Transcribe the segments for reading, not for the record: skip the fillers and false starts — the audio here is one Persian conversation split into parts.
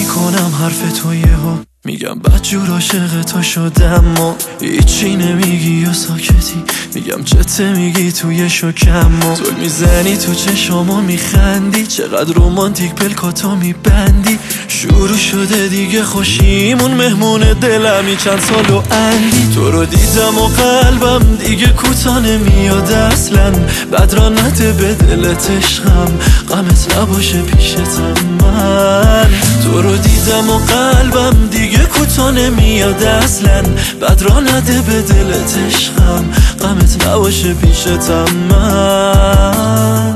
میکنم حرف تو یهو میگم بدجور عاشق تو شدم و هیچی نمیگی و ساکتی میگم چته میگی توی شکم و تو میزنی تو چشامو میخندی چقدر رومانتیک پلکاتو میبندی شروع شده دیگه خوشیمون مهمون دلمی چند سال و اندی تو رو دیدم و قلبم دیگه کوتا نمیاد اصلا بد را نده به دلت عشقم غمت نباشه پیشتم من تو رو دیدم و قلبم دیگه کوتا نمیاد اصلا بد را نده به دلت عشقم غمت نباشه پیشتم من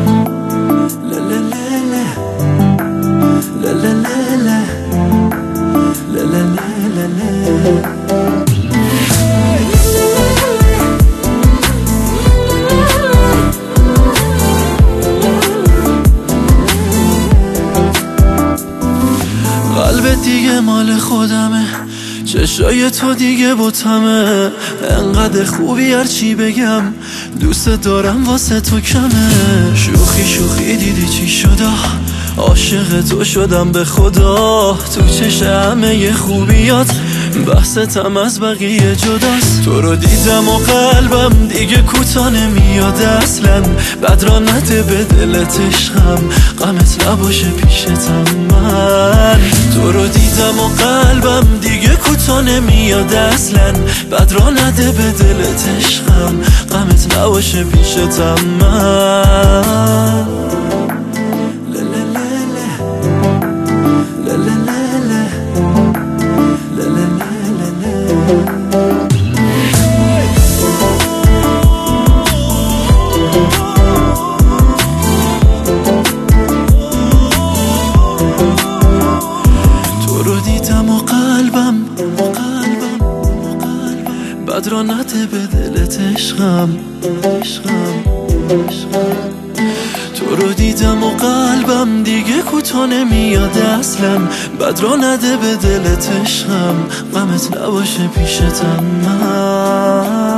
قلبت دیگه مال خودمه چشای تو دیگه بوتمه انقدر خوبی هرچی بگم دوست دارم واسه تو کمه شوخی شوخی دیدی چی شده عاشق تو شدم به خدا تو چش همه خوبیات بحثتم از بقیه جداست تو رو دیدم و قلبم دیگه کوتا نمیاد اصلا بد را نده به دلت عشقم غمت نباشه پیشتم من تو رو دیدم و قلبم دیگه کوتا نمیاد اصلا بد را نده به دلت عشقم غمت نباشه پیشتم من تو رو دیدم و قلبم بد را نده به دلت عشقم تو رو دیدم و قلبم دیگه کوتا نمیاد اصلا بد را نده به دلت عشقم غمت نباشه پیشتم من